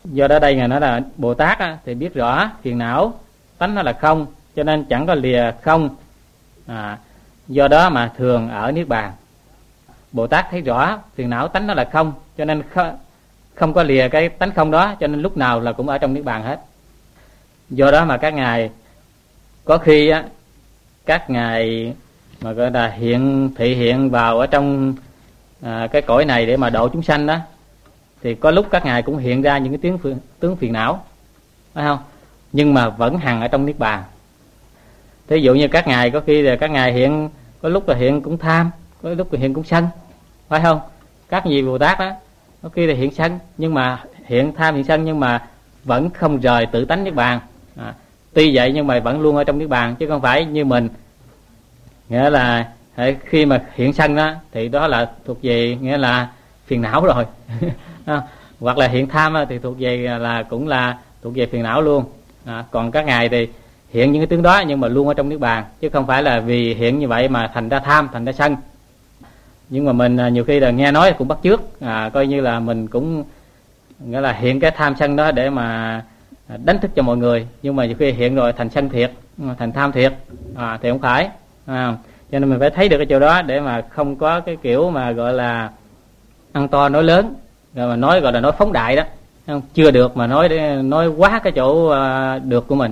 Do đó đây ngài nói là Bồ Tát á, thì biết rõ phiền não tánh nó là không, cho nên chẳng có lìa không, do đó mà thường ở niết bàn. Bồ Tát thấy rõ phiền não tánh nó là không, cho nên không có lìa cái tánh không đó, cho nên lúc nào là cũng ở trong niết bàn hết. Do đó mà các ngài có khi á, các ngài mà gọi là thị hiện vào ở trong cái cõi này để mà độ chúng sanh đó, thì có lúc các ngài cũng hiện ra những cái tướng phiền não, phải không? Nhưng mà vẫn hằng ở trong niết bàn. Thí dụ như các ngài có khi là các ngài hiện, có lúc là hiện cũng tham, có lúc là hiện cũng sân, phải không? Các vị Bồ Tát đó có khi là hiện sân, nhưng mà hiện tham hiện sân, nhưng mà vẫn không rời tự tánh niết bàn. Tuy vậy nhưng mà vẫn luôn ở trong niết bàn, chứ không phải như mình. Nghĩa là khi mà hiện sân đó thì đó là thuộc về nghĩa là phiền não rồi. Hoặc là hiện tham thì thuộc về là cũng là thuộc về phiền não luôn. Còn các ngài thì hiện những cái tướng đó nhưng mà luôn ở trong niết bàn, chứ không phải là vì hiện như vậy mà thành ra tham, thành ra sân. Nhưng mà mình nhiều khi là nghe nói cũng bắt chước, coi như là mình cũng nghĩa là hiện cái tham sân đó để mà đánh thức cho mọi người, nhưng mà nhiều khi hiện rồi thành sân thiệt, thành tham thiệt, thì không phải. Cho nên mình phải thấy được cái chỗ đó để mà không có cái kiểu mà gọi là ăn to nói lớn, rồi mà nói gọi là nói phóng đại đó, chưa được mà nói quá cái chỗ được của mình,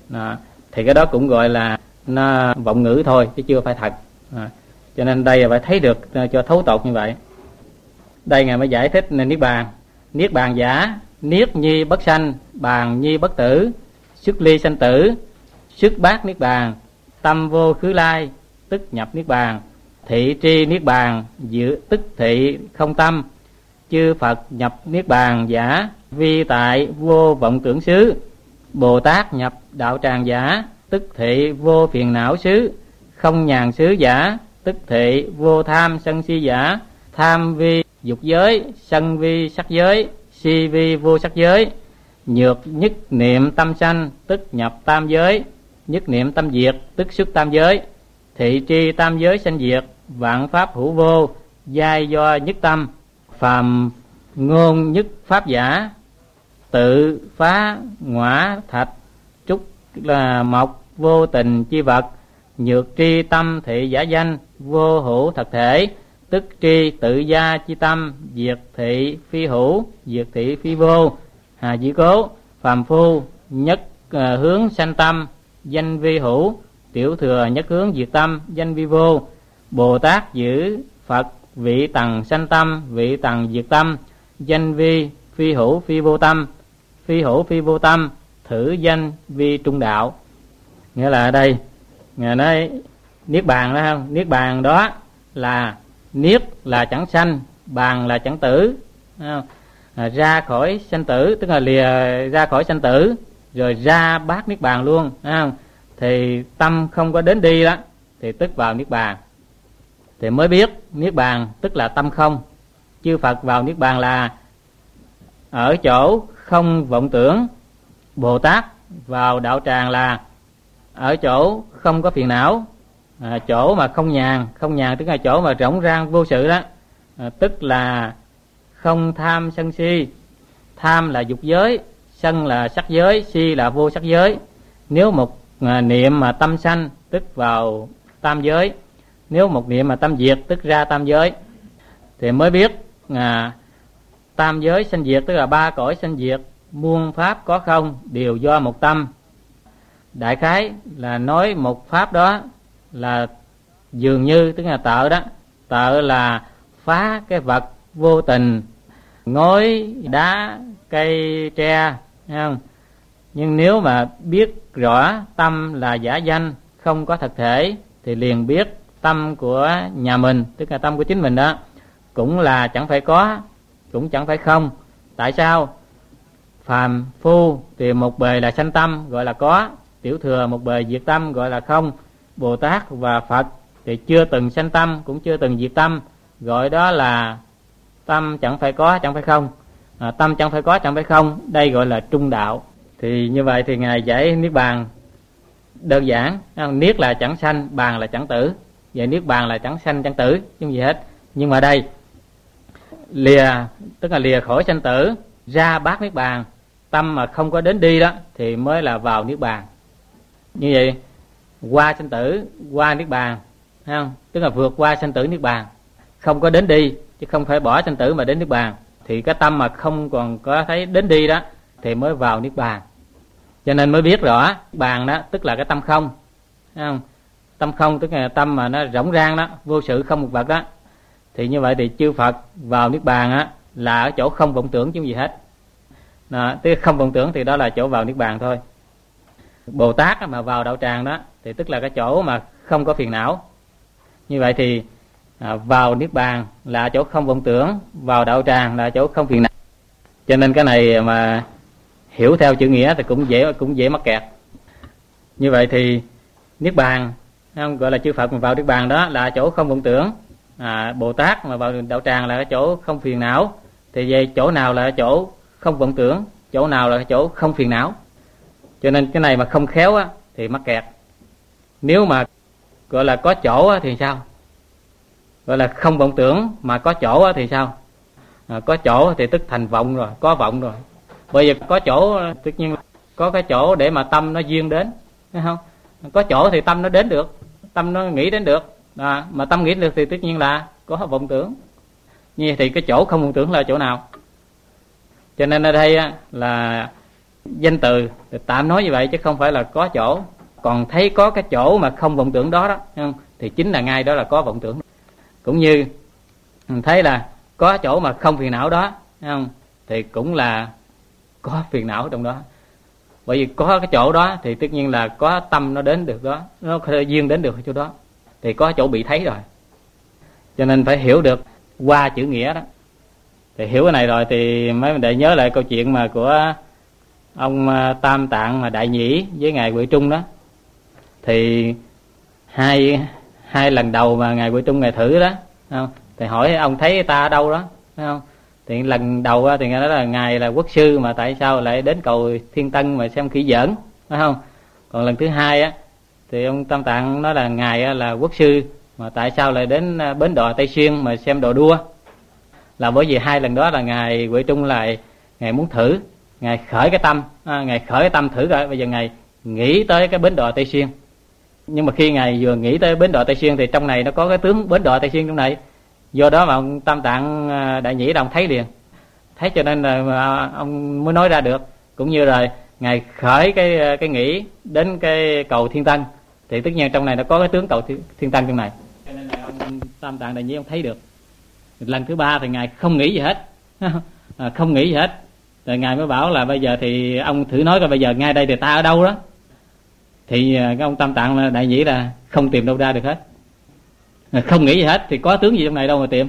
thì cái đó cũng gọi là nó vọng ngữ thôi chứ chưa phải thật. Cho nên đây là phải thấy được cho thấu tột như vậy. Đây ngài mới giải thích nên niết bàn giả, niết nhi bất sanh, bàn nhi bất tử, xuất ly sanh tử, xuất bát niết bàn, tâm vô khứ lai, tức nhập niết bàn, thị tri niết bàn, dự tức thị không tâm, chư Phật nhập niết bàn giả, vi tại vô vọng tưởng xứ, Bồ Tát nhập đạo tràng giả, tức thị vô phiền não xứ, không nhàn xứ giả, tức thị vô tham sân si giả, tham vi dục giới, sân vi sắc giới, si vi vô sắc giới, nhược nhất niệm tâm sanh, tức nhập tam giới, nhất niệm tâm diệt, tức xuất tam giới, thị tri tam giới sanh diệt, vạn pháp hữu vô, giai do nhất tâm, phàm ngôn nhất pháp giả, tự phá ngõa thạch, trúc là mộc vô tình chi vật, nhược tri tâm thị giả danh, vô hữu thật thể, tức tri tự gia chi tâm, diệt thị phi hữu, diệt thị phi vô, hà dĩ cố, phàm phu nhất hướng sanh tâm, danh vi hữu, tiểu thừa nhất hướng diệt tâm, danh vi vô, Bồ Tát giữ Phật vị tầng sanh tâm, vị tầng diệt tâm, danh vi phi hữu phi vô tâm, phi hữu phi vô tâm, thử danh vi trung đạo. Nghĩa là ở đây ngài nói niết bàn đó không? Niết bàn đó là niết là chẳng sanh, bàn là chẳng tử, ra khỏi sanh tử, tức là lìa ra khỏi sanh tử rồi ra bát niết bàn luôn, không? Thì tâm không có đến đi đó thì tức vào niết bàn, thì mới biết niết bàn tức là tâm không. Chư Phật vào niết bàn là ở chỗ không vọng tưởng, Bồ Tát vào đạo tràng là ở chỗ không có phiền não, chỗ mà không nhàn tức là chỗ mà rỗng rang vô sự đó, tức là không tham sân si. Tham là dục giới, sân là sắc giới, si là vô sắc giới. Nếu một niệm mà tâm sanh tức vào tam giới, nếu một niệm mà tâm diệt tức ra tam giới, thì mới biết tam giới sanh diệt, tức là ba cõi sanh diệt, muôn pháp có không đều do một tâm. Đại khái là nói một pháp đó là dường như, tức là tợ đó, tợ là phá cái vật vô tình, ngói đá cây tre, thấy không? Nhưng nếu mà biết rõ tâm là giả danh, không có thật thể, thì liền biết tâm của nhà mình, tức là tâm của chính mình đó, cũng là chẳng phải có, cũng chẳng phải không. Tại sao? Phàm phu thì một bề là sanh tâm gọi là có, tiểu thừa một bề diệt tâm gọi là không. Bồ Tát và Phật thì chưa từng sanh tâm, cũng chưa từng diệt tâm, gọi đó là tâm chẳng phải có, chẳng phải không. Tâm chẳng phải có, chẳng phải không, đây gọi là trung đạo. Thì như vậy thì ngài giải niết bàn đơn giản, niết là chẳng sanh, bàn là chẳng tử. Vậy niết bàn là chẳng sanh chẳng tử, chứ gì hết. Nhưng mà đây lìa, tức là lìa khỏi sanh tử, ra bát niết bàn, tâm mà không có đến đi đó thì mới là vào niết bàn. Như vậy qua sanh tử, qua niết bàn, thấy không? Tức là vượt qua sanh tử niết bàn, không có đến đi, chứ không phải bỏ sanh tử mà đến niết bàn. Thì cái tâm mà không còn có thấy đến đi đó thì mới vào niết bàn. Cho nên mới biết rõ bàn đó tức là cái tâm không, thấy không? Tâm không tức là tâm mà nó rỗng rang đó, vô sự không một vật đó. Thì như vậy thì chư Phật vào niết bàn á là ở chỗ không vọng tưởng chứ gì hết. Tức không vọng tưởng thì đó là chỗ vào niết bàn thôi. Bồ Tát mà vào đạo tràng đó thì tức là cái chỗ mà không có phiền não. Như vậy thì vào niết bàn là chỗ không vọng tưởng, vào đạo tràng là chỗ không phiền não. Cho nên cái này mà hiểu theo chữ nghĩa thì cũng dễ mắc kẹt. Như vậy thì niết bàn, không gọi là chư Phật mà vào niết bàn đó là chỗ không vọng tưởng. Bồ Tát mà vào đạo tràng là cái chỗ không phiền não. Thì về chỗ nào là chỗ không vọng tưởng, chỗ nào là chỗ không phiền não. Cho nên cái này mà không khéo á thì mắc kẹt. Nếu mà gọi là có chỗ á thì sao? Gọi là không vọng tưởng mà có chỗ á thì sao? Có chỗ thì tức thành vọng rồi, có vọng rồi. Bởi vì có chỗ tất nhiên có cái chỗ để mà tâm nó duyên đến, thấy không? Có chỗ thì tâm nó đến được, tâm nó nghĩ đến được. Mà tâm nghĩ được thì tất nhiên là có vọng tưởng. Như vậy thì cái chỗ không vọng tưởng là chỗ nào? Cho nên ở đây là danh từ tạm nói như vậy chứ không phải là có chỗ. Còn thấy có cái chỗ mà không vọng tưởng đó không? Thì chính là ngay đó là có vọng tưởng. Cũng như thấy là có chỗ mà không phiền não đó, không? Thì cũng là có phiền não trong đó. Bởi vì có cái chỗ đó thì tất nhiên là có tâm nó đến được đó, nó duyên đến được chỗ đó, thì có chỗ bị thấy rồi. Cho nên phải hiểu được qua chữ nghĩa đó. Thì hiểu cái này rồi thì mới để nhớ lại câu chuyện mà của ông Tam Tạng mà Đại Nhĩ với ngài Huệ Trung đó. Thì hai lần đầu mà ngài Huệ Trung ngài thử đó, không? Thì hỏi ông thấy ta ở đâu đó, thấy không? Thì lần đầu thì nghe nói là ngài là quốc sư mà tại sao lại đến cầu Thiên Tân mà xem khỉ giỡn, phải không? Còn lần thứ hai á thì ông Tam Tạng nói là ngài là quốc sư mà tại sao lại đến bến đò Tây Xuyên mà xem đò đua. Là bởi vì hai lần đó là ngài Huệ Trung lại ngài muốn thử, ngài khởi cái tâm thử rồi, bây giờ ngài nghĩ tới cái bến đò Tây Xuyên. Nhưng mà khi ngài vừa nghĩ tới bến đò Tây Xuyên thì trong này nó có cái tướng bến đò Tây Xuyên trong này. Do đó mà ông Tam Tạng Đại Nhĩ ông thấy liền, thấy cho nên là ông mới nói ra được. Cũng như rồi ngài khởi cái nghĩ đến cái cầu Thiên Tân thì tất nhiên trong này nó có cái tướng cầu Thiên Tân trong này, cho nên là ông Tam Tạng Đại Nhĩ ông thấy được. Lần thứ ba thì ngài không nghĩ gì hết, không nghĩ gì hết. Rồi ngài mới bảo là bây giờ thì ông thử nói coi bây giờ ngay đây thì ta ở đâu đó. Thì cái ông Tam Tạng Đại Nhĩ là không tìm đâu ra được hết, không nghĩ gì hết thì có tướng gì trong này đâu mà tìm.